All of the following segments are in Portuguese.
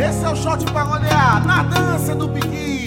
Esse é o shot pra golear na dança do piqui.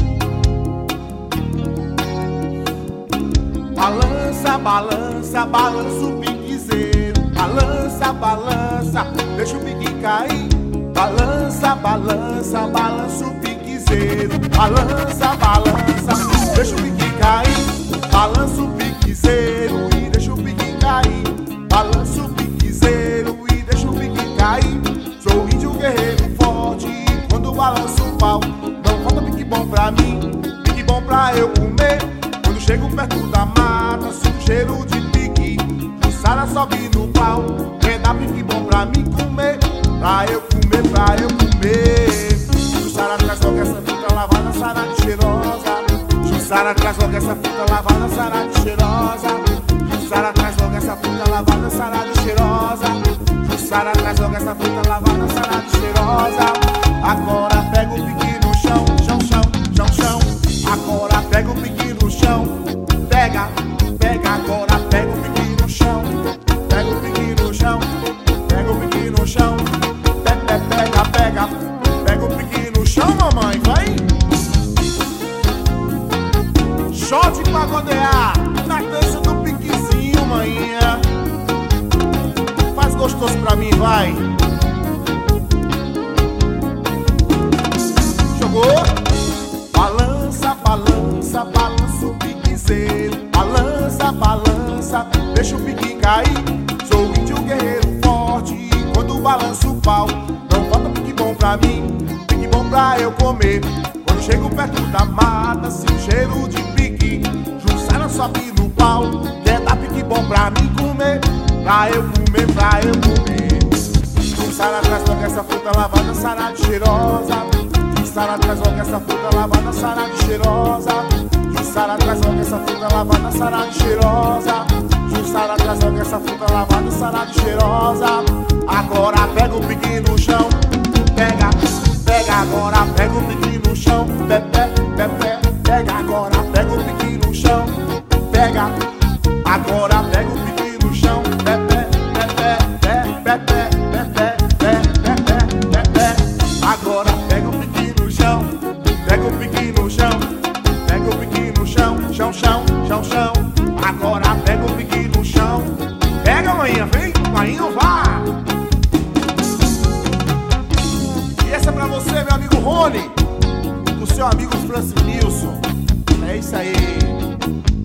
Balança, balança, balança o piquezeiro. Balança, balança, deixa o piqui cair. Balança, balança, balança o piquezeiro. Balança, balança, deixa o piqui cair. Balança o piquezeiro e deixa o piqui cair. Balança o piquezeiro e deixa o piqui cair. Sou índio guerreiro forte e quando balanço o pau não falta pique bom pra mim, pique bom pra eu comer. Quando chego perto da mata, sinto cheiro de pique. Jussara sobe no pau, quer dar pique bom pra mim comer. Pra eu comer, pra eu comer. Jussara traz logo essa fruta lavada, sarada e cheirosa. Jussara traz logo essa fruta lavada, sarada e cheirosa. Jussara traz logo essa fruta lavada, sarada e cheirosa. Jussara traz logo essa fruta lavada, sarada e cheirosa. Agora pega o pique no chão, chão, chão, chão, chão. Agora pega o pique no chão. Pega, pega, agora pega o pique no chão. Pega o pique no chão. Pega o pique no chão. Pega, pega, pega. Pega o pique no chão, mamãe, vai. Shot pra godear na dança do piquezinho, manhinha. Faz gostoso pra mim, vai. Jogou? Balança, balança, balança o piquezeiro. Balança, balança, deixa o pique cair. Sou índio guerreiro forte e quando balanço o pau não falta pique bom pra mim, pique bom pra eu comer. Quando chego perto da mata, sinto cheiro de pique. Jussara sobe no pau, quer dar pique bom pra mim comer. Pra eu comer, pra eu comer. Jussara traz logo essa fruta lavada, sarada e cheirosa. Jussara traz logo essa fruta lavada, sarada e cheirosa. Jussara traz logo essa fruta lavada, sarada e cheirosa. Jussara traz logo essa fruta lavada, sarada e cheirosa. Agora pega o pique no chão. Pega, pega, agora pega o pique no chão. Pega, agora pega o pique no chão. Pega, agora pega o pique no chão. Agora pega o pique no chão. Pega o pique no chão. Pega o pique no chão. Chão, chão, chão, chão. Agora pega o pique no chão. Pega, manhinha, vem, manhinha, vá. E essa é pra você, meu amigo Rony, do seu amigo Francis Nilson. É isso aí.